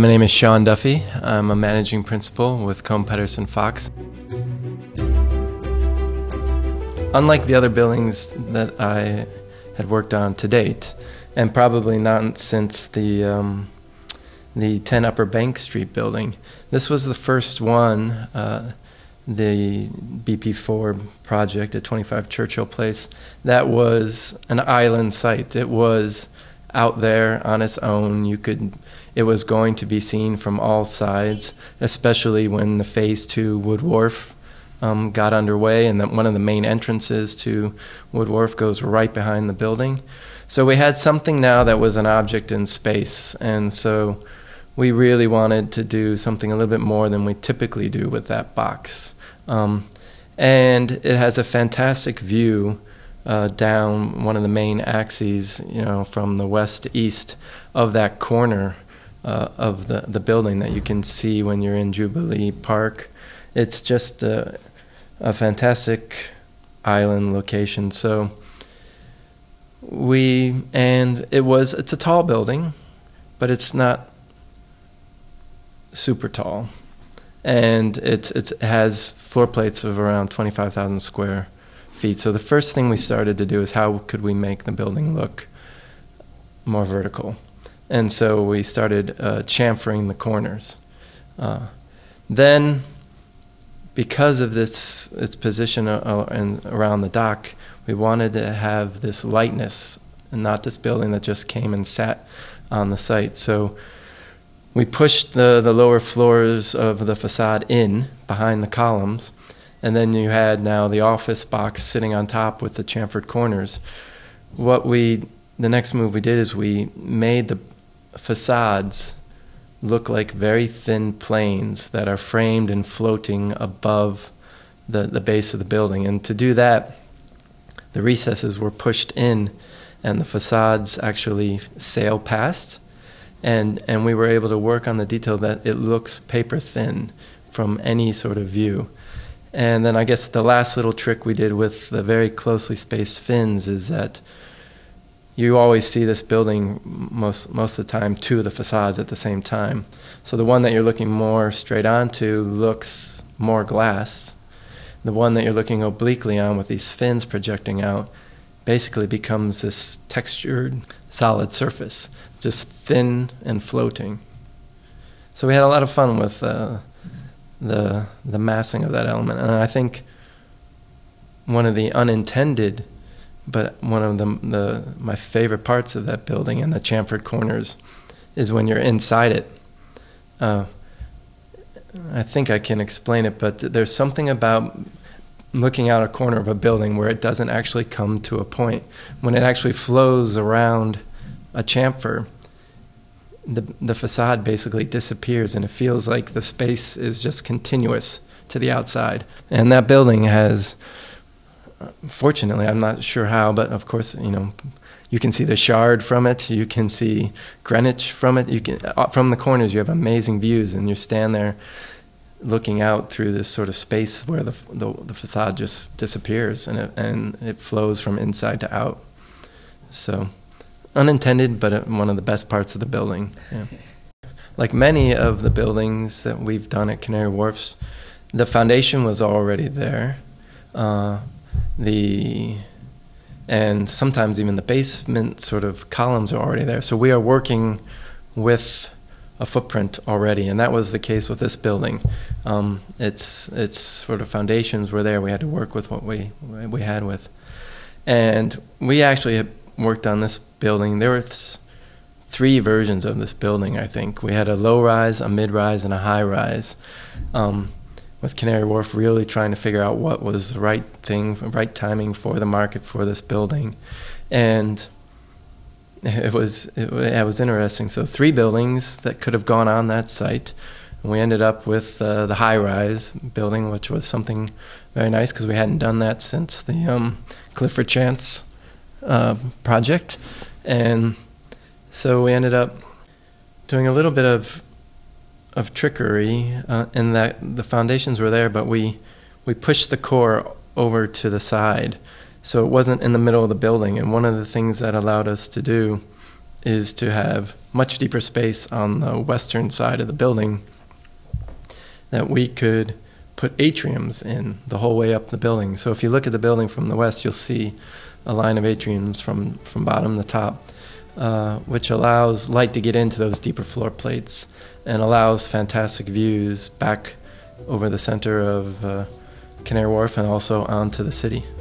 my name is Sean Duffy. I'm a managing principal with Kohn Pedersen Fox. Unlike the other buildings that I had worked on to date, and probably not since the 10 Upper Bank Street building, this was the first one, the BP4 project at 25 Churchill Place, that was an island site. It was out there on its own. It was going to be seen from all sides, especially when the Phase 2 Wood Wharf got underway, and one of the main entrances to Wood Wharf goes right behind the building. So we had something now that was an object in space, and so we really wanted to do something a little bit more than we typically do with that box. And it has a fantastic view down one of the main axes, from the west to east of that corner of the building that you can see when you're in Jubilee Park. It's just a fantastic island location. So it's a tall building, but it's not super tall. And it has floor plates of around 25,000 square feet. So the first thing we started to do is how could we make the building look more vertical? And so we started chamfering the corners. Then, because of its position around the dock, we wanted to have this lightness and not this building that just came and sat on the site. So we pushed the lower floors of the facade in behind the columns, and then you had now the office box sitting on top with the chamfered corners. The next move we did is we made the facades look like very thin planes that are framed and floating above the base of the building. And to do that, the recesses were pushed in and the facades actually sail past. And we were able to work on the detail that it looks paper thin from any sort of view. And then I guess the last little trick we did with the very closely spaced fins is that you always see this building most of the time two of the facades at the same time. So the one that you're looking more straight onto looks more glass. The one that you're looking obliquely on with these fins projecting out basically becomes this textured solid surface, just thin and floating. So we had a lot of fun with the massing of that element. And I think one of the unintended, but one of my favorite parts of that building and the chamfered corners is when you're inside it. I think I can explain it, but there's something about looking out a corner of a building where it doesn't actually come to a point. When it actually flows around a chamfer, the facade basically disappears, and it feels like the space is just continuous to the outside. And that building has, fortunately, I'm not sure how, but of course, you can see the Shard from it, you can see Greenwich from it, from the corners you have amazing views, and you stand there looking out through this sort of space where the facade just disappears, and it flows from inside to out. So unintended, but one of the best parts of the building. Yeah. Like many of the buildings that we've done at Canary Wharfs, the foundation was already there. And sometimes even the basement sort of columns are already there. So we are working with a footprint already, and that was the case with this building. Its sort of foundations were there. We had to work with what we had with. And we actually had worked on this building. There were three versions of this building, I think. We had a low-rise, a mid-rise, and a high-rise. With Canary Wharf really trying to figure out what was the right thing, right timing for the market for this building. And it was interesting. So 3 buildings that could have gone on that site. And we ended up with the high-rise building, which was something very nice because we hadn't done that since the Clifford Chance project. And so we ended up doing a little bit of trickery in that the foundations were there, but we pushed the core over to the side, so it wasn't in the middle of the building. And one of the things that allowed us to do is to have much deeper space on the western side of the building, that we could put atriums in the whole way up the building. So if you look at the building from the west, you'll see a line of atriums from bottom to top, which allows light to get into those deeper floor plates and allows fantastic views back over the center of Canary Wharf and also onto the city.